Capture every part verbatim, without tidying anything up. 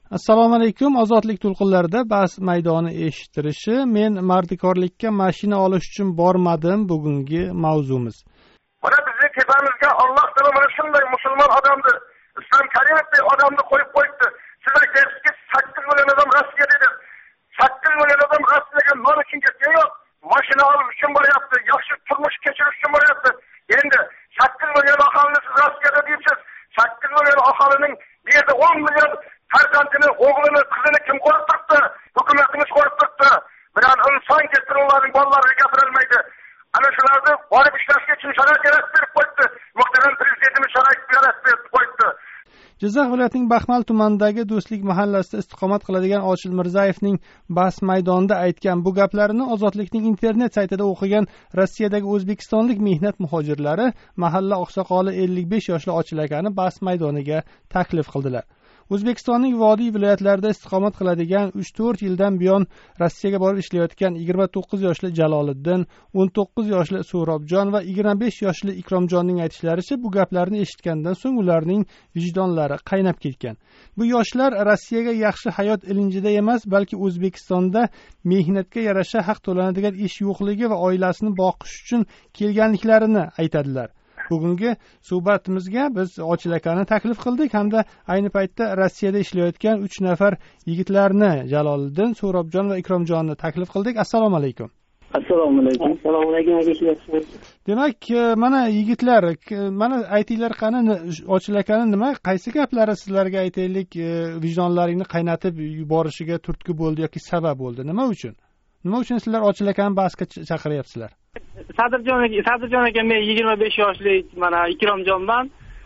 Assalomu alaykum. Ozodlik to'lqinlarida bahs maydoni eshittirishi. Men mardikorlikka mashina olish uchun bormadim. Bugungi mavzumiz. Mana bizning tepamizga Alloh taolo mana shunday musulmon odamni, Islom Karimovdek odamni qo'yib qo'yibdi. Sizlar deyapsizki, sakkiz million odam Rossiya dedi. sakkiz million odam Rossiyaga non uchun ketgan yo'q. Mashina olish uchun boryapti, yaxshi turmush kechirish uchun boryapti. Endi sakkiz million aholini siz Rossiyada deysiz. sakkiz million aholining bu yerda o'n million farzandini, o'g'lini, qizini kim qo'yib turibdi? Hukumatimiz qo'yib turibdi. Bilan inson keltiruvlarning bolalariga gapirolmaydi. Ana shularni borib ishlashga uchun sharoit yaratib qo'yibdi. Muhtaram prezidentimiz sharoit yaratib qo'yibdi. Jizzax viloyatining Baxmal tumanidagi Do'stlik mahallasida istiqomat qiladigan Ochil Mirzayevning bahs maydonida aytgan bu gaplarini Ozodlikning internet saytida o'qigan Rossiyadagi o'zbekistonlik mehnat muhojirlari mahalla oqsoqoli ellik besh yoshli Ochil akani bahs maydoniga taklif qildilar. O'zbekistonning vodiy viloyatlarida istiqomat qiladigan uch to'rt yildan buyon Rossiyaga borib ishlayotgan yigirma to'qqiz yoshli Jaloliddin, o'n to'qqiz yoshli So'robjon va yigirma besh yoshli Ikromjonning aytishlaricha bu gaplarni eshitgandan so'ng ularning vijdonlari qaynab ketgan. Bu yoshlar Rossiyaga yaxshi hayot ilinjida emas, balki O'zbekistonda mehnatga yarasha haq to'lanadigan ish yo'qligi va oilasini boqish uchun kelganliklarini aytadilar. Bugungi suhbatimizga biz Ochil akani taklif qildik hamda ayni paytda Rossiyada ishlayotgan uch nafar yigitlarni, Jaloliddin, So'robjon va Ikromjonni taklif qildik. Assalomu alaykum. Assalomu alaykum. Assalomu alaykum. Demak, mana yigitlar, mana aytinglar qani Ochil akani nima, qaysi gaplari sizlarga aytaylik, vijdonlaringni qaynatib yuborishiga turtki bo'ldi yoki sabab bo'ldi? Nima uchun? Nima uchun sizlar Ochil akani bahsga chaqiryapsizlar? Sadirjon aka, Sadirjon aka, men yigirma besh yoshli mana Ikromjonman.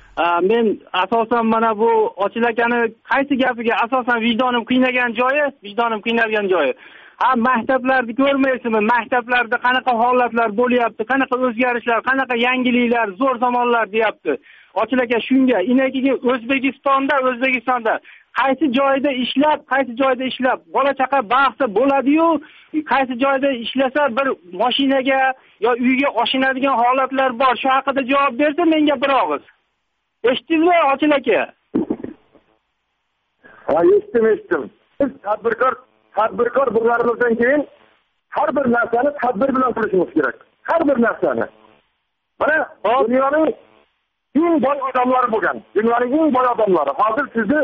Men asosan mana bu Ochil akani qaysi gapiga asosan vijdonim qiynagan joyi, vijdonim qiynalgan joyi. Ha, maktablarni ko'rmaysizmi? Maktablarda qanaqa holatlar bo'lyapti, qanaqa o'zgarishlar, qanaqa yangiliklar, zo'r zamonlar deyapti. Ochil aka shunga, inakiga O'zbekistonda, O'zbekistonda qaysi joyda ishlab, qaysi joyda ishlab bola chaqa baxtli bo'ladi-yu, qaysi joyda ishlasa bir mashinaga yo uyga oshinadigan holatlar bor. Shu haqida javob bersa menga bir og'iz. Eshitdingizmi Ochil aka? Ha, eshitdim, eshitdim. Biz tadbirkor, tadbirkor bo'lganimizdan keyin har bir narsani tadbir bilan qilishimiz kerak. Har bir narsani. Mana dunyoning eng boy odamlari bo'lgan. Dunyoning eng boy odamlari. Hozir sizni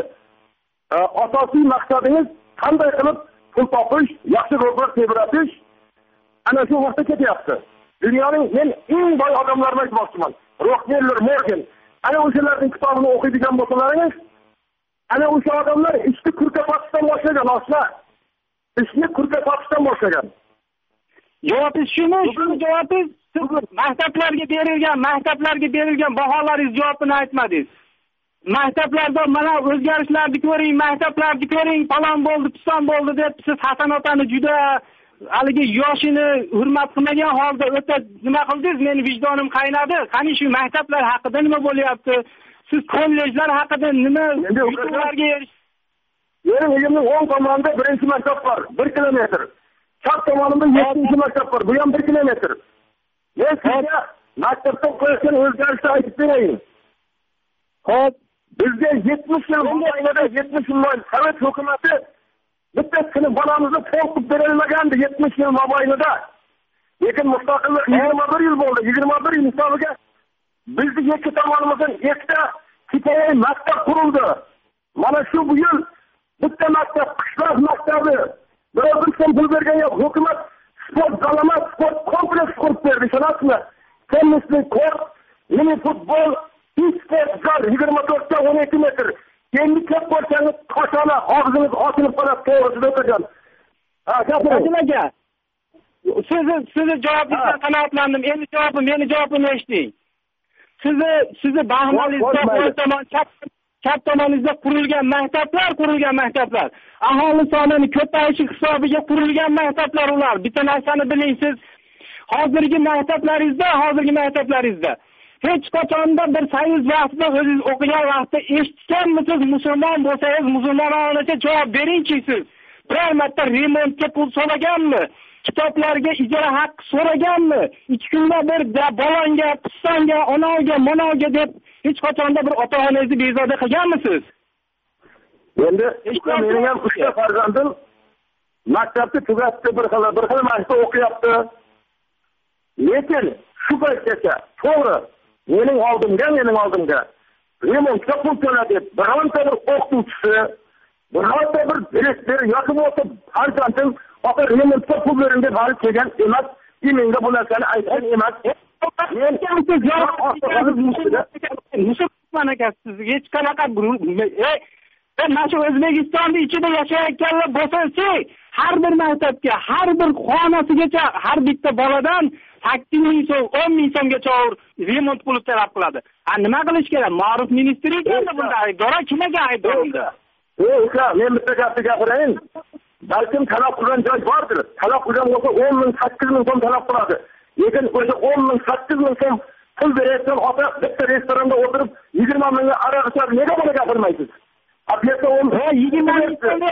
asosiy maqsadingiz qanday qilib pul topish, yaxshi ro'zg'or tebratish, ana shu vaqtda ketyapti. Dunyoning men eng boy odamlarini aytmoqchiman. Rockefeller, Morgan, ana o'shalarning kitobini o'qiydigan bo'lsalaringiz, ana o'sha odamlar ishni kurka topishdan boshlagan, oslar. Ishni kurka topishdan boshlagan. Javobingiz shumi? Shuni javobingiz maktablarga berilgan, maktablarga berilgan baholaringiz javobini aytmadingiz. Maktablarda mana o'zgarishlarni ko'ring, maktablarni ko'ring, falon bo'ldi, piston bo'ldi deb siz Hasan otani juda haligi yoshini hurmat qilmagan holda o'ta nima qildingiz? Meni vijdonim qaynadi. Qani shu maktablar haqida nima bo'lyapti? Siz kollejlar haqida nima yutuqlarga erishdingiz? Mening uyimning o'ng tomonida birinchi maktab bor, bir kilometr. Chap tomonimda yettinchi maktab bor, bu ham bir kilometr. Men sizga maktabda qo'ygan o'zgarishni aytib berayin. Hop, bizga yetmish yil mobaynida yetmish yil mobaynida Sovet hukumati bittasini bolamizni to'qib berilmagandi yetmish yil mobaynida. Lekin mustaqillik yigirma bir yil bo'ldi. yigirma bir yil hisobiga bizning ikki tomonimizdan ikkita kifoya maktab qurildi. Mana shu bu yil bitta maktab, qishloq maktabi, biror bir so'm pul bergan yo'q. Hukumat sport zalama, sport kompleks qurib berdi, ishonasizmi? Tennisli kort, mini futbol, sport zal yigirma to'rt ta o'n ikki metr. Endi ko'p bo'lsangiz qo'shana og'zimiz ochilib qoladi, to'g'risida o'tirgan. Ha, gapiring aka. Sizni sizni javobingizdan qanoatlandim. Endi javobim, meni javobimni eshiting. Sizni sizni Baxmalingizda tomon chap chap tomoningizda qurilgan maktablar, qurilgan maktablar. Aholi sonining ko'payishi hisobiga qurilgan maktablar ular. Bitta narsani biling, siz hozirgi maktablaringizda, hozirgi maktablaringizda hech qachonda bir sayyoz vaqtida o'zingiz o'qigan vaqtda eshitganmisiz? Musulmon bo'lsangiz, musulmonlarga javob beringki siz. Biror marta remontga pul so'raganmi? Kitoblarga ijara haqqi so'raganmi? Ikki kunda bir balonga, qissonga, onaga, monoga deb hech qachonda bir ota-onangizni bezovta qilganmisiz? endi mening ham uchta farzandim maktabni tugatdi, bir xil bir xil maktabda o'qiyapti. Lekin shu paytgacha to'g'ri mening oldimga mening oldimga remontga pul to'la deb bironta bir o'qituvchisi, bironta bir direktor yoki bo'lsa farzandim ota remontga pul bering deb hali kelgan emas. Menga bu narsani aytgan emas. Musulmon aka, siz hech qanaqa mana shu O'zbekistonning ichida yashayotganlar bo'lsa, har bir maktabga, har bir xonasigacha har bitta boladan sakkiz ming so'm, o'n ming so'mgacha remont puli talab qiladi. Ha, nima qilish kerak? Ma'ruf ministri ekanda bunda aybdor, kim ekan aybdor bunda? Ey uka, men bitta gapni gapirayin. Balkim talab qilgan joy bordir. Talab qilgan bo'lsa o'n ming, sakkiz ming so'm talab qiladi. Lekin o'sha o'n ming, sakkiz ming so'm pul berayotgan ota bitta restoranda o'tirib yigirma mingga aroq ichadi. Nega buni gapirmaysiz? Abiyatda o'n yigirma ming so'mga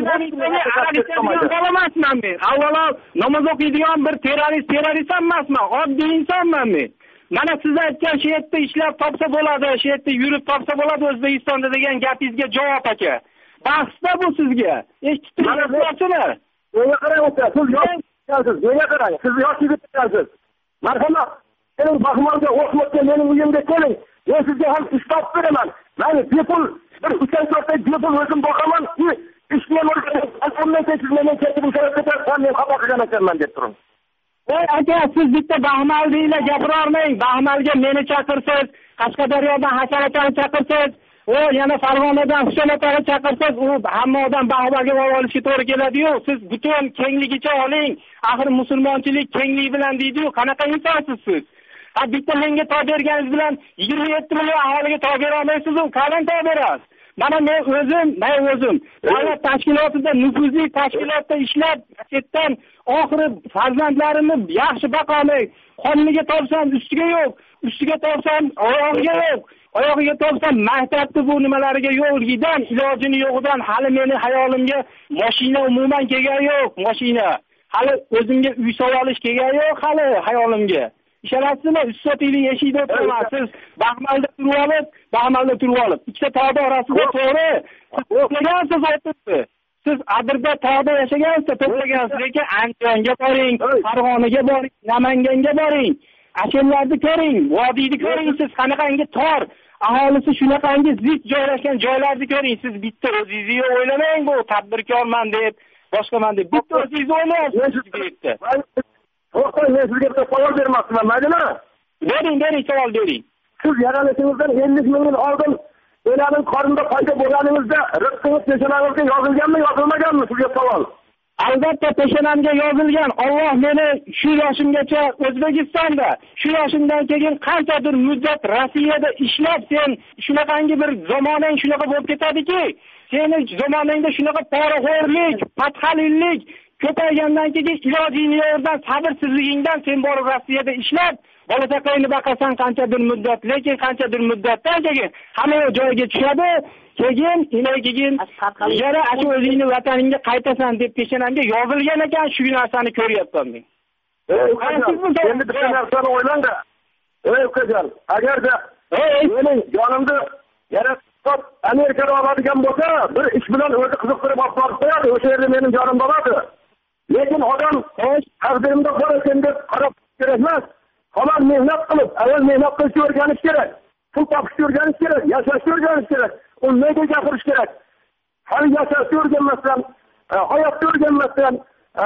aroq ichadigan bola emasman men. Avvalo namoz o'qiydigan bir terrorist, terrorist emasman, oddiy insonman men. Mana siz aytgan shu yerda ishlab topsa bo'ladi, shu yerda yurib topsa bo'ladi O'zbekistonda degan gapingizga javob aka. Bahsda bu sizga. Eshitdingizmi? Nega qarang aka, siz yoshsiz, nega qarang, siz yosh yigitlarsiz. Marhamat, keling Baxmalga o'qmoqqa mening uyimga keling. Men sizga ham ish topib beraman. Men bepul bir uchinchi to'rtta bepul o'zim boqaman, ishni ham o'rganaman. Undan keyin siz meni ketib o'tirib men xabar qilgan ekanman deb turing. Ey aka, siz bitta Baxmal deyla gapirolmang. Baxmalga meni chaqirsiz, Qashqadaryodan Hasan akani chaqirsiz, o yana Farg'onadan Husayn akani chaqirsiz, u hamma odam Baxmalga olishga to'g'ri keladi-yu. Siz butun kengligicha oling. Axir musulmonchilik kenglik bilan deydi-yu. Qanaqa insonsiz siz? Ha, bitta menga to'g'ri berganingiz bilan yigirma yetti million aholiga to'g'ri bera olmaysiz-ku. Qanday to'g'ri berasiz? Mana men o'zim, men o'zim davlat tashkilotida, nufuzli tashkilotda ishlab, chetdan oxiri farzandlarimni yaxshi baqolmay, qoniga topsam ustiga yo'q, ustiga topsam oyog'iga yo'q, oyog'iga topsam maktabda bu nimalariga yo'qligidan, ilojini yo'g'idan hali meni hayolimga mashina umuman kelgan yo'q, mashina. Hali o'zimga uy solib kelgan yo'q hali hayolimga. Ishonasizmi? uch soatlik eshikda o'tirasiz. Baxmalda turib olib, Baxmalda turib olib. Ikkita tog'da orasida to'g'ri. To'plagansiz o'tiribdi. Siz Adirda tog'da yashagansiz, to'plagansiz, lekin Andijonga boring, Farg'onaga boring, Namanganga boring. Ashellarni ko'ring, vodiyni ko'ring, siz qanaqangi tor, aholisi shunaqangi zid joylashgan joylarni ko'ring. Siz bitta o'zingizni o'ylamang, bu tadbirkorman deb, boshqaman deb. Bitta o'zingizni o'ylayapsiz bu yerda. To'xtang, men sizga bitta savol bermoqchiman, maydimi? Bering, bering, savol bering. Siz yaralishingizdan ellik ming yil oldin enaning qorinda paydo bo'lganingizda rizqingiz peshonangizga yozilganmi, yozilmaganmi? Sizga savol. Albatta peshonamga yozilgan. Alloh meni shu yoshimgacha O'zbekistonda, shu yoshimdan keyin qanchadir muddat Rossiyada ishlab, sen shunaqangi bir zamonang shunaqa bo'lib ketadiki, seni zamoningda shunaqa poraxo'rlik, patxalillik ko'paygandan keyin ilojingni yo'ldan sabrsizligingdan sen borib Rossiyada ishlab, bola chaqangni baqasan qanchadir muddat, lekin qanchadir muddatdan keyin hamma joyga tushadi, keyin ina keyin yana shu o'zingni vataningga qaytasan deb peshonamga yozilgan ekan, shu narsani ko'ryapman men. Ey ukajon, endi bitta narsani o'ylangda. Ey ukajon, agarda mening jonimni yana Amerikada oladigan bo'lsa, bir ish bilan o'zi qiziqtirib olib borib qo'yadi, o'sha yerda mening jonim bo'ladi. Lekin odam taqdirimda bor ekan deb qarab kerak emas. Hamon mehnat qilib, avval mehnat qilishni o'rganish kerak. Pul topishni o'rganish kerak, yashashni o'rganish kerak. Unga gapirish kerak. Hali yashashni o'rganmasdan, hayotni o'rganmasdan,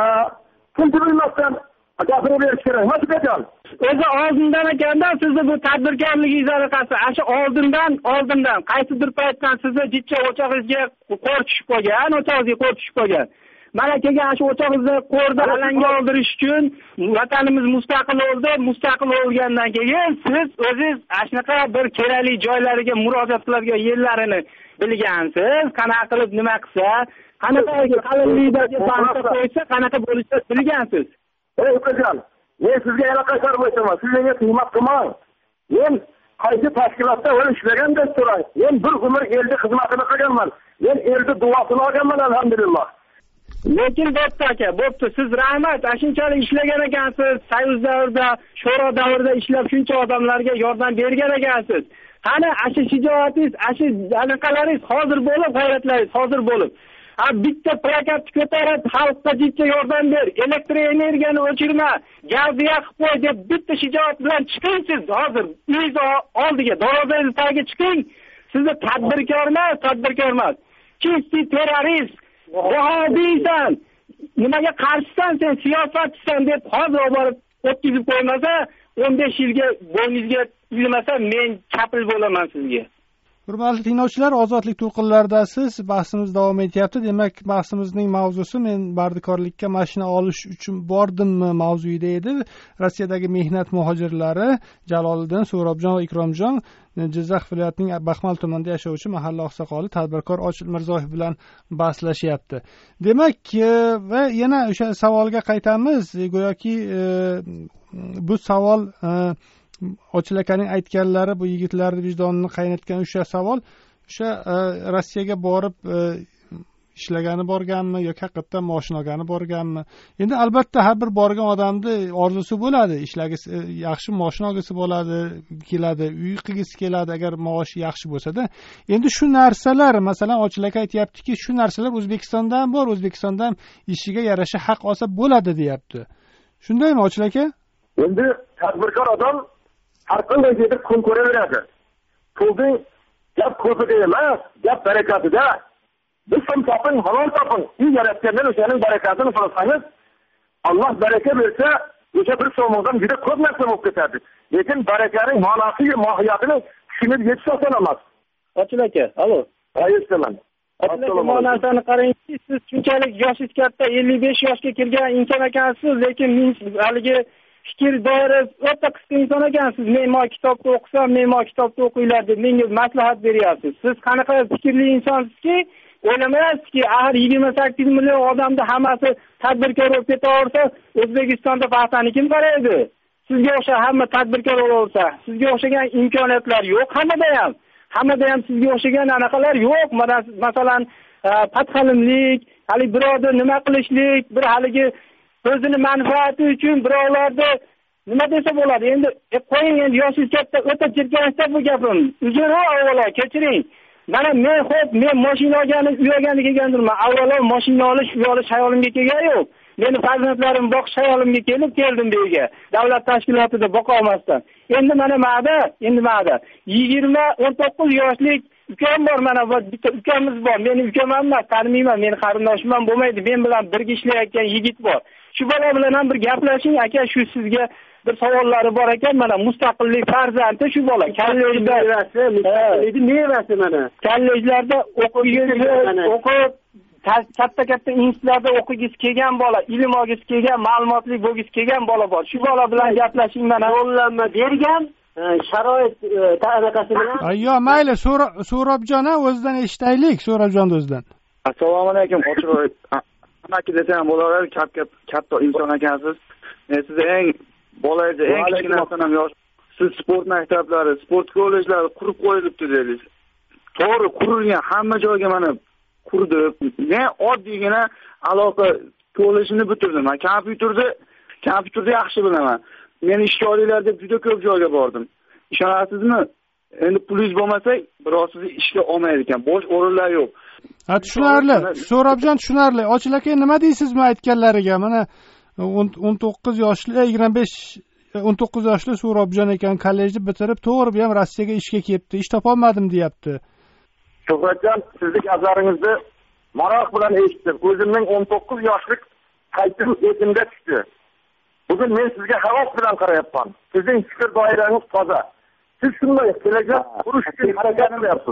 pulni bilmasdan gapirib berish kerak. Mas'uljon. O'zi oldindan ekanda sizni bu tadbirkorligingizni qasi, asha oldindan, oldindan qaysidir paytdan sizni jitcha o'chog'ingizga qo'r tushib qolgan, o'chog'ingizga qo'r tushib qolgan. Mana kelgan shu o'chog'imizni qo'rda alanga oldirish uchun vatanimiz mustaqil bo'ldi. Mustaqil bo'lgandan keyin siz o'zingiz shunaqa bir kerakli joylariga murojaat qiladigan yerlarini bilgansiz. Qanaqa qilib nima qilsa, qanaqa qalinlikdagi paxta qo'ysa, qanaqa bo'lishini bilgansiz. Ey ukajon, men sizga yana qaytar bo'laman. Siz menga tuhmat qilmang. Men qaysi tashkilotda o'l ishlaganda so'rang. Men bir umr elga xizmatini qilganman. Men elga duosini olganman, alhamdulillah. Lekin bo'pti aka, bo'pti. Siz rahmat, shunchalik ishlagan ekansiz, Soyuz davrida, Sho'ro davrida ishlab shuncha odamlarga yordam bergan ekansiz. qani ashu shijoatingiz, ashu anaqalaringiz hozir bo'lib, g'ayratlaringiz hozir bo'lib. Ha bitta plakatni ko'tarib, xalqqa jiddiy yordam ber, elektr energiyani o'chirma, gazni yoqib qo'y deb bitta shijoat bilan chiqing siz hozir uyiz oldiga, darvozangiz tagiga chiqing. Sizni tadbirkor emas, tadbirkor emas. Chisti terrorist, vahobiysan, nimaga qarshisan sen, siyosatchisan deb hozir olib o'tkazib qo'ymasa, o'n besh yilga bo'yningizga ilmasa men chapil bo'laman sizga. Hurmatli tinglovchilar, ozodlik to'lqinlaridasiz. Bahsimiz davom etyapti. Demak, bahsimizning mavzusi men bardikorlikka mashina olish uchun bordimmi mavzuida edi. Rossiyadagi mehnat muhojirlari Jaloliddin, So'robjon va Ikromjon Jizzax viloyatining Baxmal tumanida yashovchi mahalla oqsoqoli tadbirkor Ochil Mirzoyev bilan bahslashyapti. Demak, va yana o'sha savolga qaytamiz. Go'yoki bu savol Ochil akaning aytganlari, bu yigitlarning vijdonini qaynatgan o'sha savol, o'sha Rossiyaga borib ishlagani borganmi yoki haqiqatdan mashina olgani borganmi? Endi albatta har bir borgan odamni orzusi bo'ladi, ishlagisi, yaxshi mashina olgisi bo'ladi, keladi, uy qilgisi keladi agar maoshi yaxshi bo'lsa-da. Endi shu narsalar, masalan, Ochil aka aytayaptiki, shu narsalar O'zbekistondan bor, O'zbekistondan ishiga yarasha haq olsa bo'ladi, deyapti. Shundaymi Ochil aka? Endi tadbirkor odam har qanday yerda kun ko'raveradi. Pulning gap ko'pida emas, gap barakatida. Biz ham toping, halol toping. Siz yaratgandan o'shaning barakatini qilsangiz, Alloh baraka bersa, o'sha bir so'mdan juda ko'p narsa bo'lib ketadi. Lekin barakaning ma'nosi, mohiyatini tushunib yetish oson emas. Ochil aka, alo. Aytsaman. Assalomu alaykum. Qarangki, siz shunchalik yoshingiz katta, ellik besh yoshga kirgan inson ekansiz, lekin men haligi fikr doirasi o'ta qisqa inson ekansiz. Men mo kitobda o'qisam, men mo kitobda o'qinglar deb menga maslahat beryapsiz. Siz qanaqa fikrli insonsizki, o'ylamayapsizki, axir yigirma sakkiz million odamda hammasi tadbirkor bo'lib ketaversa, O'zbekistonda paxtani kim qaraydi? Sizga o'sha hamma tadbirkor bo'laversa, sizga o'xshagan imkoniyatlar yo'q hammada ham. Hammada ham sizga o'xshagan anaqalar yo'q. Masalan, patxalimlik, hali birovni nima qilishlik, bir haligi o'zini manfaati uchun birovlarni nima desa bo'ladi. Endi e, qo'ying, endi yoshingiz katta, o'ta jirkanishda bu gapim. Uzunroq avvalo kechiring. Mana men xo'p, men mashina olgani, uy olgani kelgandirman. Avvalo mashina olish, uy olish hayolimga kelgan yo'q. Meni farzandlarim boqish hayolimga kelib keldim bu yerga. Davlat tashkilotida boqa olmasdan. Endi mana ma'da, endi ma'da yigirma o'n to'qqiz yoshlik ukam bor, mana bitta ukamiz bor. Meni ukam emas, taniyman, meni qarindoshim ham bo'lmaydi. Men bilan birga ishlayotgan yigit bor. Shu bola bilan ham bir gaplashing, aka, shu sizga bir savollari bor ekan. Mana mustaqillik farzandi shu bola. Kollejda mustaqillikning mevasi mana. Kollejlarda o'qiyotgan, o'qib katta-katta institutlarda o'qigisi kelgan bola, ilm olgisi kelgan, ma'lumotli bo'lgisi kelgan bola bor. Shu bola bilan gaplashing, mana yo'llanma bergan, sharoit anaqasi bilan. Ayyo, mayli, So'robjon o'zidan eshitaylik, So'robjon o'zidan. Assalomu alaykum, Ochilboy. Amaki desam bo'laveradi, katta inson ekansiz. Men sizni eng bolalarda eng kichkinasidan ham yosh. Siz sport maktablari, sport kollejlari qurib qo'yilibdi dedingiz. To'g'ri, qurilgan hamma joyga mana qurdi. Men oddiygina aloqa kollejini bitirdim. Men kompyuterda, kompyuterda yaxshi bilaman. Men ishga olinglar deb juda ko'p joyga bordim. Ishonasizmi? Endi pulingiz bo'lmasa, biroz sizni ishga olmaydi ekan. Bo'sh o'rinlar yo'q. Ha, tushunarli. So'robjon, tushunarli. Ochil aka, nima deysiz bu aytganlariga? Mana o'n to'qqiz yoshli, yigirma besh o'n to'qqiz yoshli So'robjon ekan, kollejni bitirib, to'g'ri ham Rossiyaga ishga kelibdi. Ish topolmadim, deyapti. Shuhratjon, sizning gaplaringizni maroq bilan eshitdim. O'zimning o'n to'qqiz yoshlik qaytim esimga tushdi. Bugun men sizga havas bilan qarayapman. Sizning fikr doirangiz toza. Siz shunday kelajak qurish uchun harakat qilyapsiz.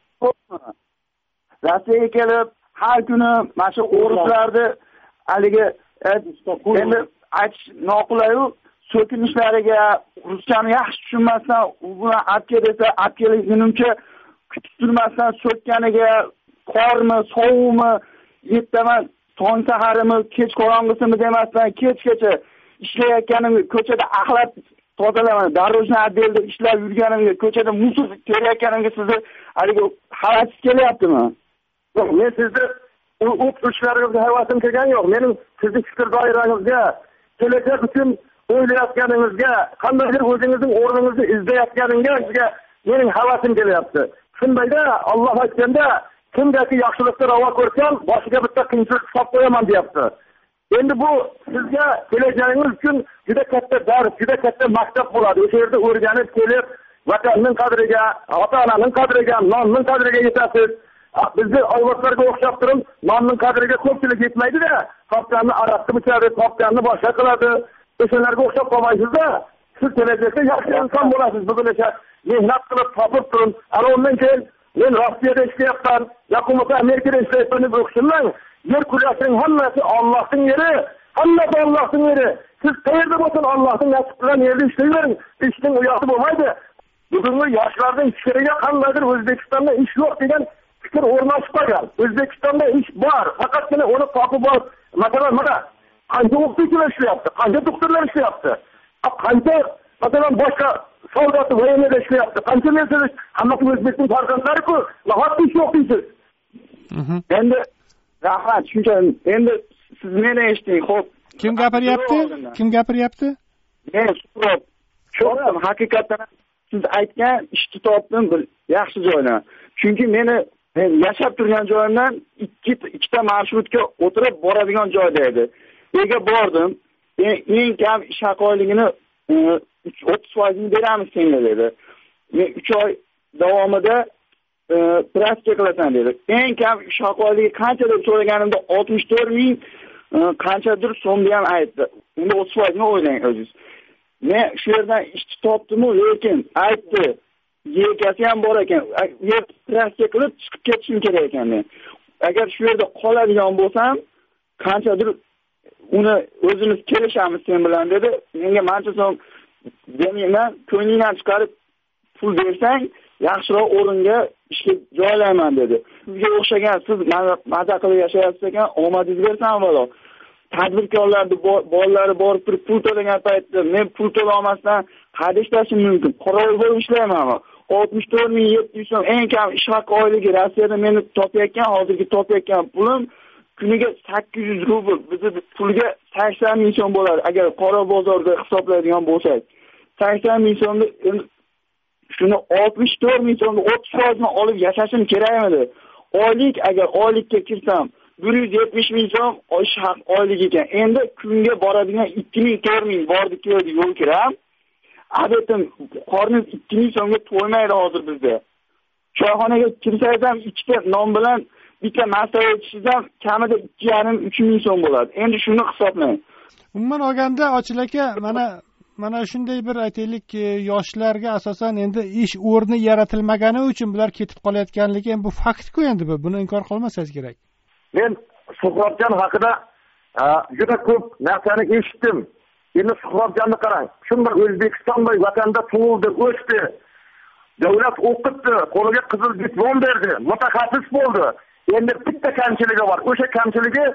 Rossiyaga kelib, har kuni mana shu o'rislarni haligi endi aytish noqulay-u, so'kinishlariga, ruschani yaxshi tushunmasdan, u buni apka desa, apkaligimcha kutib turmasdan so'kkaniga, qormi, sovuqmi, yettaman, tong saharimi, kech qorong'isimi demasdan, kechgacha ishlayotganimga, ko'chada axlat tozalaman, darrojni отделda ishlab yurganimga, ko'chada musor terayotganimga sizni haligi havasingiz kelyaptimi? Yo'q, men sizni u ishlaringizga havasim kelgan yo'q. Mening sizning fikr doirangizga, kelajak uchun o'ylayotganingizga, qandaydir o'zingizning o'rningizni izlayotganingizga mening havasim kelyapti. Shundayda Alloh aytganda kimdaki yaxshilikni ravo ko'rsam, boshiga bitta qiyinchilik solib qo'yaman deyapti. Endi bu sizga kelajagingiz uchun juda katta dars, juda katta maktab bo'ladi. O'sha yerda o'rganib kelib, vatanning qadriga, ota-onaning qadriga, nonning qadriga yetasiz. Bizni avlodlarga o'xshab turib, nonning qadriga ko'pchilik yetmaydi-da, topganni araqni ichadi, topganni boshqa qiladi. O'shalarga o'xshab qolmaysiz-da. Siz kelajakda yaxshi inson bo'lasiz. Bugun o'sha mehnat qilib topib turib, ana undan keyin men Rossiyada ishlayapman, yoki Amerikada ishlayapman deb o'qishimdan, yer kurrasining hammasi Allohning yeri, hammasi Allohning yeri. Siz qayerda bo'lsin Allohning nasib qilgan yerda ishlayvering. Ishning uyoqi bo'lmaydi. Bugungi yoshlarning fikriga qandaydir O'zbekistonda ish yo'q degan fikr o'rnashib qolgan. O'zbekistonda ish bor, faqatgina uni topib bor. Masalan, mana qancha o'qituvchilar ishlayapti, qancha doktorlar ishlayapti, qancha masalan boshqa savdoti voyinada ishlayapti, qancha Mercedes, hammasi O'zbekiston farzandlari-ku, nahotki ish yo'q deysiz. Endi rahmat, shuncha endi siz meni eshiting, xo'p. Kim gapiryapti? Kim gapiryapti? Men Suqrot. Sho'rim, haqiqatan siz aytgan ishni topdim bir yaxshi joydan. Chunki meni men yashab turgan joyimdan ikki ikkita marshrutga o'tirib boradigan joyda edi. Nega bordim? Eng kam ish haqoligini o'ttiz foiz ni beramiz senga dedi. Men uch oy davomida praska qilasan dedi. Eng kam ish haqoligi qancha deb so'raganimda oltmish to'rt ming qanchadir so'mni ham aytdi. Endi o'ttiz foiz ni o'ylang o'zingiz. Men shu yerdan ishni topdim-ku, lekin aytdi. Yelkasi ham bor ekan. Yer praska qilib chiqib ketishim kerak ekan men. Agar shu yerda qoladigan bo'lsam, qanchadir uni o'zimiz kelishamiz sen bilan dedi. Menga mancha so'm demayman, ko'nglingdan chiqarib pul bersang, yaxshiroq o'ringa ishga joylayman dedi. Sizga o'xshagan siz maza qilib yashayapsiz ekan, omadingiz bersin avvalo. Tadbirkorlarning bolalari borib turib pul to'lagan paytda men pul to'la olmasdan qayerda ishlashim mumkin? Qorovul bo'lib ishlaymanmi? oltmish to'rt ming yetti yuz so'm eng kam ish haqi oyligi Rossiyada meni topayotgan, hozirgi topayotgan pulim kuniga sakkiz yuz rubl. Bizning pulga sakson ming so'm bo'ladi agar qora bozorda hisoblaydigan bo'lsak. sakson ming so'mni shuni oltmish to'rt ming so'mni o'ttiz foiz ni olib yashashim kerakmidi? Oylik agar oylikka kirsam bir yuz yetmish ming so'm ish haq oylik ekan. Endi kunga boradigan ikki ming to'rt ming bordi keldi yo'l kiram. Adetim qorningiz ikki ming so'mga to'ymaydi hozir bizda. Choyxonaga kirsangiz ham ikkita non bilan bitta masala ichishingiz ham kamida ikki yarim uch ming so'm bo'ladi. Endi shuni hisoblang. Umuman olganda Ochil aka, mana mana shunday bir aytaylik, yoshlarga asosan endi ish o'rni yaratilmagani uchun bular ketib qolayotganligi ham bu fakt-ku, endi bu. Buni inkor qilmasangiz kerak. Men Suqrotjon haqida juda ko'p narsani eshitdim. Endi Suqrotjonni qarang. Shu bir O'zbekistonda vatanda tug'ildi, o'sdi. Davlat o'qitdi, qo'liga qizil diplom berdi, mutaxassis bo'ldi. Endi bitta kamchiligi bor. O'sha kamchiligi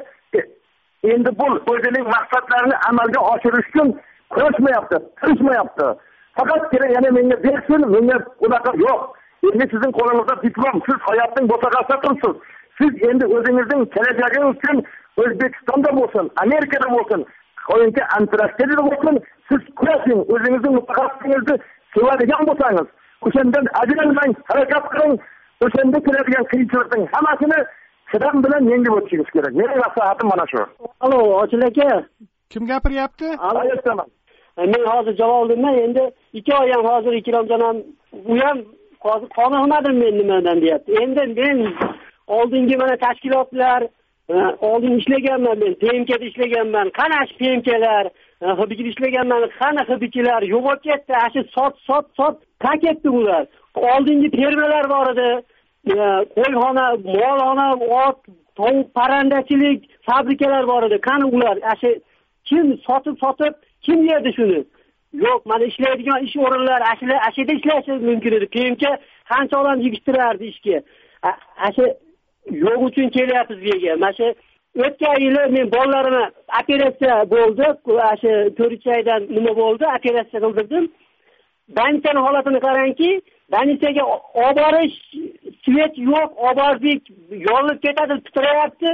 endi bu o'zining maqsadlarini amalga oshirish uchun kurashmayapti, tirishmayapti. Faqatgina yana menga bersin, menga unaqa yo'q. Endi sizning qo'lingizda diplom, siz hayotning mutaxassisi turibsiz. Siz endi o'zingizning kelajagingiz uchun O'zbekistonda bo'lsin, Amerikada bo'lsin, qo'yincha Antarktidada bo'lsin, siz kurashing, o'zingizning mutaxassisingizni sevadigan bo'lsangiz, o'shandan ajralmang, harakat qiling, o'shanda keladigan qiyinchilikning hammasini chidam bilan yengib o'tishingiz kerak. Mening maslahatim mana shu. Alo, Ochil aka. Kim gapiryapti? Aytaman. Men hozir javob oldim-da, endi ikki oy ham hozir Ikromjon ham u ham hozir qoniqmadim men nimadan deyapti. Endi men oldingi mana tashkilotlar oldin ishlaganman, men P M K'da ishlaganman. Qana shu P M K'lar, H B K'da ishlaganman, qana H B K'lar yo'qolib ketdi. Ashi sot sot sot ta ketdi ular. Oldingi fermalar bor edi. Qo'yxona, molxona, ot, tovuq parandachilik fabrikalar bor edi. Qani ular? Ashi kim sotib sotib kim yerdi shuni? Yo'q, mana ishlaydigan ish o'rinlar ashla ashida ishlashi mumkin edi. P M K qancha odam yig'ishtirardi ishga. Ashi yo'q uchun kelyapmiz bu yerga. Mana shu o'tgan yili men bolalarimni operatsiya bo'ldi. Ashi ko'richaydan nima bo'ldi? Operatsiya qildirdim. Bankaning holatini qarangki, bankaga olib borish svet yo'q, olib bordik, yonib ketadi, titrayapti.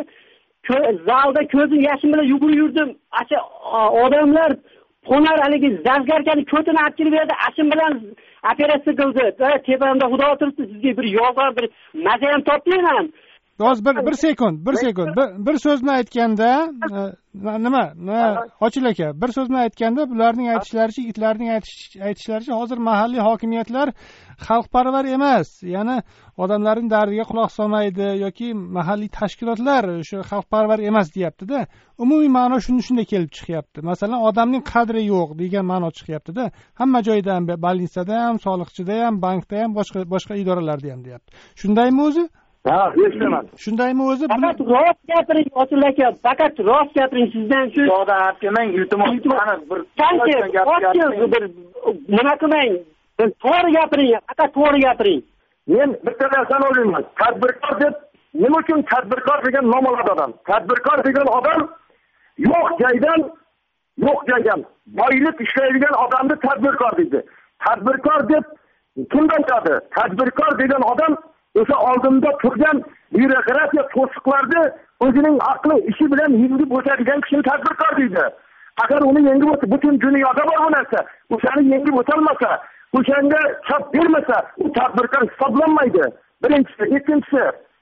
Zalda ko'zim yashim bilan yugurib yurdim. Acha odamlar qo'nar haligi zazgarkani ko'tini olib kelib berdi. Ashim bilan operatsiya qildi. Tepamda xudo turibdi, sizga bir yolg'on bir maza ham topmayman. Hozir bir bir sekund, bir sekund. Bir, bir so'zni aytganda nima? Ochil aka, bir so'zni aytganda bularning aytishlaricha, yigitlarning aytishlaricha hozir mahalliy hokimiyatlar xalqparvar emas. Ya'ni odamlarning dardiga quloq solmaydi yoki mahalliy tashkilotlar shu xalqparvar emas deyapti-da. Umumiy ma'no shuni shunday kelib chiqyapti. Masalan, odamning qadri yo'q degan ma'no chiqyapti-da. Hamma joyda ham, больницада ham, soliqchida ham, bankda ham, boshqa boshqa idoralarda ham deyapti. Shundaymi o'zi? Ha, eshitaman. Shundaymi o'zi? Faqat rost gapiring, Ochil aka, faqat rost gapiring sizdan shu. Xudo aytmang, iltimos, mana bir qancha bir nima qilmang. To'g'ri gapiring, faqat to'g'ri gapiring. Men bitta narsani o'ylayman. Tadbirkor deb nima uchun tadbirkor degan nom oladi odam? Tadbirkor degan odam yo'q joydan, yo'q joydan boylik ishlaydigan odamni tadbirkor deydi. Tadbirkor deb kimdan chiqadi? Tadbirkor degan odam o'sha oldinda turgan byurokratiya to'siqlarni o'zining aqli ishi bilan yengib o'tadigan kishini tadbirkor deydi. Agar uni yengib o'tib, butun dunyoda bor bu narsa. O'shani yengib o'tolmasa, o'shanga chap bermasa, u tadbirkor hisoblanmaydi. Birinchisi, ikkinchisi,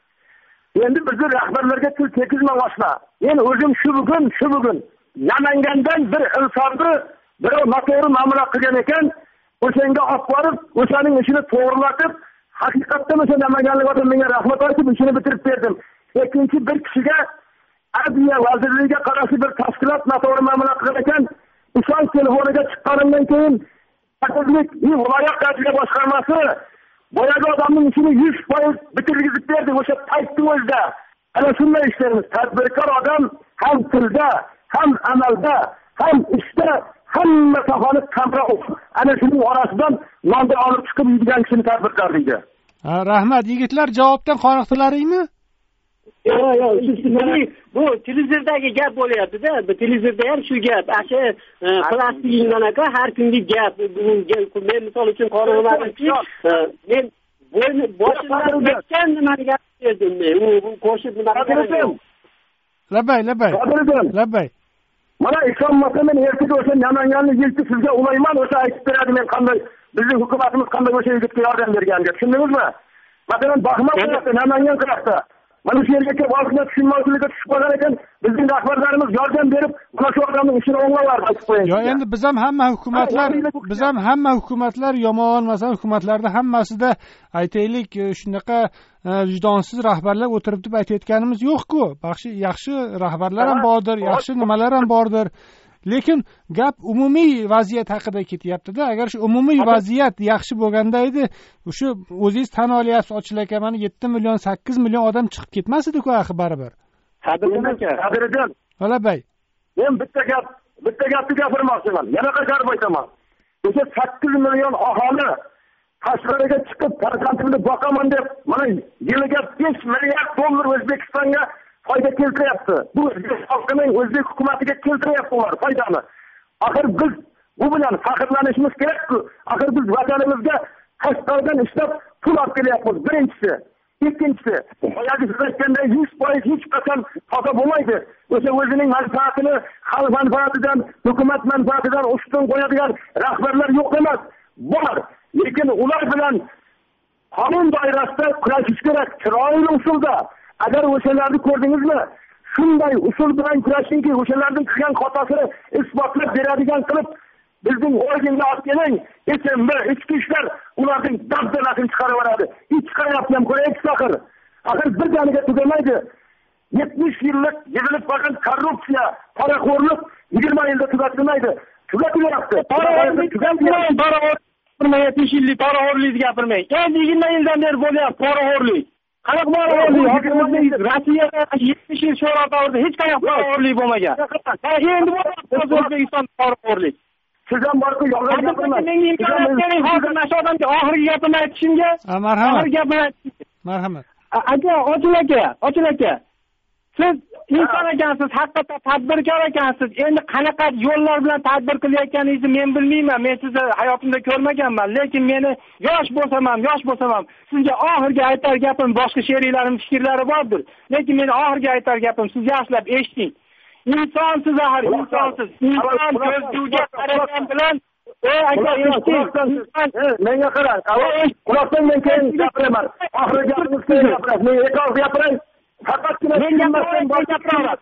endi bizni rahbarlarga til tekizma boshla. Men o'zim shu bugun, shu bugun Namangandan bir insonni birov noto'g'ri ma'mala qilgan ekan, o'shanga olib borib, o'shaning ishini to'g'rilatib, haqiqatdan o'sha namanganlik odam menga rahmat aytib ishini bitirib berdim. Ikkinchi bir kishiga Adliya vazirligiga qarashli bir tashkilot noto'g'ri ma'mala qilgan ekan, ishonch telefoniga chiqqanimdan keyin hokimlik viloyat adliya boshqarmasi boyagi odamning ishini yuz foiz bitirgizib berdi o'sha paytning o'zida. Ana shunday ishlarimiz. Tadbirkor odam ham tilda, ham amalda, ham ishda hamma sohani qamrab o'qib, ana shuning orasidan nonni olib chiqib yeydigan kishini tadbirkor deydi. Rahmat, yigitlar, javobdan qoniqdilaringmi? Yo'q, yo'q, bu televizordagi gap bo'lyapti-da, bu televizorda ham shu gap, asha plastikingdan aka har kunlik gap. Men misol uchun qonunlarni men boshqalarga o'tgan nimani gapirdim men. U qo'shib nima qildim? Labay, labay. Labay. Mana ishonmasa men ertaga o'sha Namanganlik yigitni sizga ulayman, o'sha aytib beradi men qanday bizning hukumatimiz qanday o'sha yigitga yordam berganiga. Tushundingizmi? Masalan, Baxmal qiladi, Namangan qiladi. Mana shu yerga kelib olishga tushunmovchilikka tushib qolgan ekan, bizning rahbarlarimiz yordam berib, mana shu odamning ishini o'nglayverdi, aytib qo'ying. Yo'q, endi biz ham hamma hukumatlar, biz ham hamma hukumatlar yomon, masalan, hukumatlarda hammasida aytaylik, shunaqa vijdonsiz rahbarlar o'tirib deb aytayotganimiz yo'q-ku. Yaxshi, yaxshi rahbarlar ham bordir, yaxshi nimalar ham bordir. Lekin gap umumiy vaziyat haqida ketyapti-da. Agar shu umumiy vaziyat yaxshi bo'lganda edi, o'sha o'zingiz tan olyapsiz, Ochil aka, mana yetti million, sakkiz million odam chiqib ketmas edi-ku axir baribir. Qadrjon aka, qadrjon. Olabay. Men bitta gap, bitta gapni gapirmoqchiman. Yana qaytarib aytaman. O'sha sakkiz million aholi Qashqarga chiqib farzandimni boqaman deb, mana yiliga besh milliard dollar O'zbekistonga foyda keltiryapti. Bu xalqining o'zbek hukumatiga keltiryapti ular foydani. Axir biz bu bilan faxrlanishimiz kerak-ku. Axir biz vatanimizga Qashqardan ishlab pul olib kelyapmiz. Birinchisi. Ikkinchisi, boyagi siz aytganday yuz foiz hech qachon toza bo'lmaydi. O'sha o'zining manfaatini xalq manfaatidan, hukumat manfaatidan ustun qo'yadigan rahbarlar yo'q emas. Bor. Lekin ular bilan qonun doirasida kurashish kerak, chiroyli usulda. Agar o'shalarni ko'rdingizmi, shunday usul bilan kurashingki, o'shalarning qilgan xatosini isbotlab beradigan qilib, bizning organga olib keling, H M B, ichki ishlar ularning dabdabasini chiqarib yuboradi. Ichki qarayapti ham ko'raylik axir. Axir bir daniga tugamaydi. yetmish yillik yig'ilib qolgan korrupsiya, poraxo'rlik yigirma yilda tugatilmaydi. Tugatilyapti. Poraxo'rlik tugatilmaydi. Poraxo'rlik yetmish yillik poraxo'rlikni gapirmang. Endi yigirma yildan beri bo'lyapti poraxo'rlik. Qanaqa poraxo'rlik? Hokimiyatning Rossiyada yetmish yil sho'ro davrida hech qanaqa poraxo'rlik bo'lmagan. Endi bo'lyapti O'zbekiston poraxo'rlik. Sizdan borku yolg'on gapirmang. Menga imkoniyat bering, hozir mana shu odamga oxirgi gapimni aytishimga. Marhamat. Oxirgi gapimni aytishimga. Marhamat. Aka, Ochil aka, Ochil aka. Siz inson ekansiz, haqiqatdan tadbirkor ekansiz. Endi qanaqa yo'llar bilan tadbir qilayotganingizni men bilmayman. Men sizni hayotimda ko'rmaganman, lekin meni yosh bo'lsam ham, yosh bo'lsam ham sizga oxirgi aytar gapim, boshqa sheriklarim fikrlari bordir. Lekin meni oxirgi aytar gapim siz yaxshilab eshiting. Insonsiz axir, insonsiz. Inson ko'zguga qaragan bilan ey aka eshiting, menga qarang, quloqdan men keyin gapiraman. Oxirgi gapni keyin gapiraman. Men ekor gapiray. Faqatgina tushunmasdan gapiraman.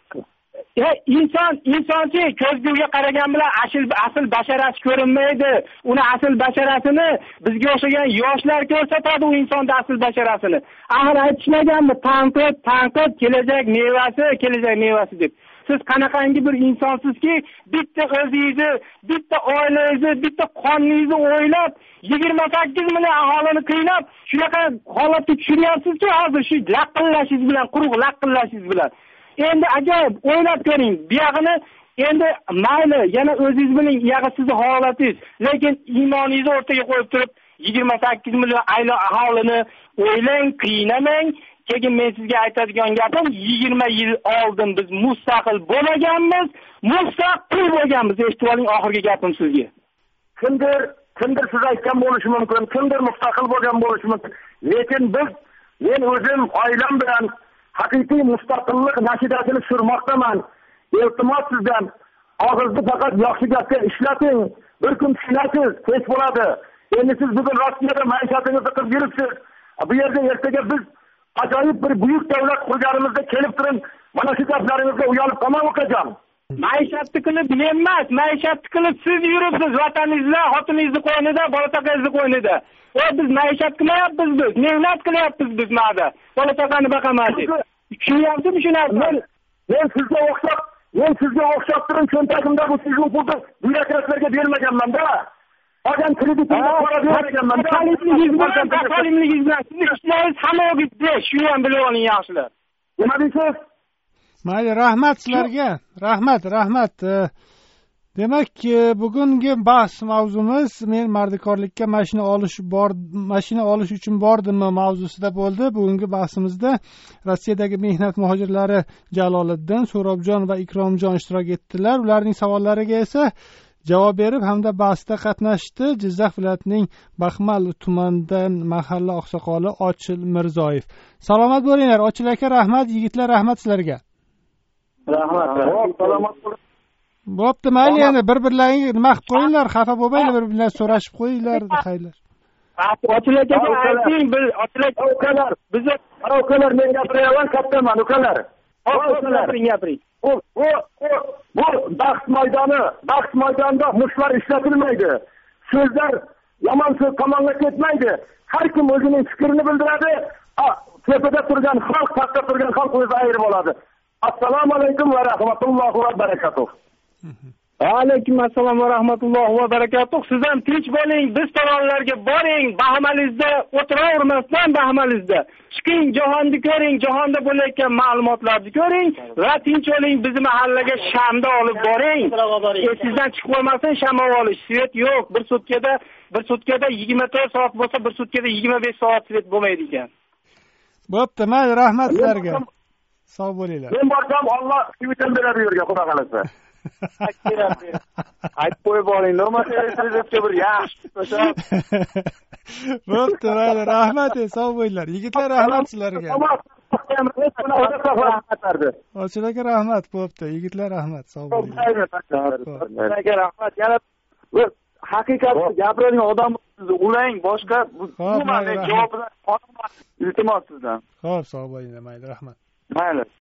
inson insonchi ko'zguga qaragan bilan asl asl basharasi ko'rinmaydi. Uni asl basharasini bizga o'xshagan yoshlar ko'rsatadi, u insonda asl basharasini. Axir aytishmaganmi, tanqid, tanqid kelajak mevasi, kelajak mevasi deb. Siz qanaqangi bir insonsizki, bitta o'zingizni, bitta oilangizni, bitta qoningizni o'ylab, yigirma sakkiz million aholini qiynab, shunaqa holatga tushiryapsizki, hozir shu laqillashingiz bilan, quruq laqillashingiz bilan. Endi ajoyib o'ylab ko'ring. Bu yog'ini endi mayli, yana o'zingiz biling, yog'i sizning holatingiz, lekin iymoningizni o'rtaga qo'yib turib, yigirma sakkiz million aholini o'ylang, qiynamang. Keyin men sizga aytadigan gapim, yigirma yil oldin biz mustaqil bo'lmaganmiz, mustaqil bo'lganmiz. Eshitib oling, oxirgi gapim sizga. Kimdir, kimdir siz aytgan bo'lishi mumkin, kimdir mustaqil bo'lgan bo'lishi mumkin. Lekin biz, men o'zim oilam bilan haqiqiy mustaqillik nashidasini surmoqdaman. Iltimos sizdan, og'izni faqat yaxshi gapga ishlating. Bir kun tushunasiz, kech bo'ladi. Endi siz bugun Rossiyada maishatingizni qilib yuribsiz. Bu yerda ertaga biz ajoyib bir buyuk davlat qurganimizda kelib turib, mana shu gaplaringizga uyalib qolmang ukajon. Maishatni qilib men emas, maishatni qilib siz yuribsiz, vataningizda, xotiningizni qo'ynida, bola chaqangizni qo'ynida. O biz maishat qilyapmiz biz, mehnat qilyapmiz biz ma'da. Bola chaqani boqaman deb. Tushunyapsizmi shu narsani? Men sizga o'xshab, men sizga o'xshab turib, cho'ntagimda bu sizning pulni byurokratlarga bermaganman-da. Qolgan kreditimni qora bermaganman-da. Qalimligingiz bilan, qalimligingiz bilan siz ishlaringiz hammaga besh, shuni ham bilib oling yaxshilar. Nima deysiz? Mayli, rahmat sizlarga. Rahmat, rahmat. Demak, bugungi bahs mavzumiz men mardikorlikka mashina olish bor, mashina olish uchun bordimmi mavzusida bo'ldi. Bugungi bahsimizda Rossiyadagi mehnat muhojirlari Jaloliddin, So'robjon va Ikromjon ishtirok etdilar. Ularning savollariga esa javob berib hamda bahsda qatnashdi Jizzax viloyatining Baxmal tumanidan mahalla oqsoqoli Ochil Mirzoyev. Salomat bo'linglar, Ochil aka, rahmat, yigitlar, rahmat sizlarga. Rahmat. Salomat bo'ling. Bo'pti, mayli, endi bir-birlaringga nima qilib qo'yinglar, xafa bo'lmanglar, bir-birlar so'rashib qo'yinglar, xayrlar. Ochil akaga ayting, bir Ochil aka ukalar, biz ukalar men gapiryapman, kattaman ukalar. Ukalar gapiring. Bu bu bu bahs maydoni, bahs maydonida mushlar ishlatilmaydi. So'zlar yomon so'z tomonga ketmaydi. Har kim o'zining fikrini bildiradi. Tepada turgan xalq, pastda turgan xalq o'zi ayirib oladi. Assalomu alaykum va rahmatullohi va barakatuh. Alaykum assalom va rahmatullohi va barakatuh. Siz ham tinch bo'ling, biz tomonlarga boring, Baxmalizda o'tiravermasdan Baxmalizda. Chiqing, jahonni ko'ring, jahonda bo'layotgan ma'lumotlarni ko'ring va tinch bo'ling, bizni mahallaga shamda olib boring. Sizdan chiqib bo'lmasin sham olish, svet yo'q. Bir sutkada, bir sutkada yigirma to'rt soat bo'lsa, bir sutkada yigirma besh soat svet bo'lmaydi ekan. Bo'pti, mayli, rahmat sizlarga. Sog' bo'linglar. Men borsam Alloh svetdan beradi yerga, xudo xolasa. Aytib qo'yib oling, normalga bir yaxshi qo'shib. Bo'pti, mayli, rahmat, sog' bo'linglar. Yigitlar, rahmat sizlarga. Ochil aka, rahmat, bo'pti. Yigitlar, rahmat, sog' bo'linglar. Aka, rahmat. Yana haqiqatni gapiradigan odam ulang, boshqa umuman javobidan iltimos sizdan. Xo'p, sog' bo'linglar, mayli, rahmat. Mayli.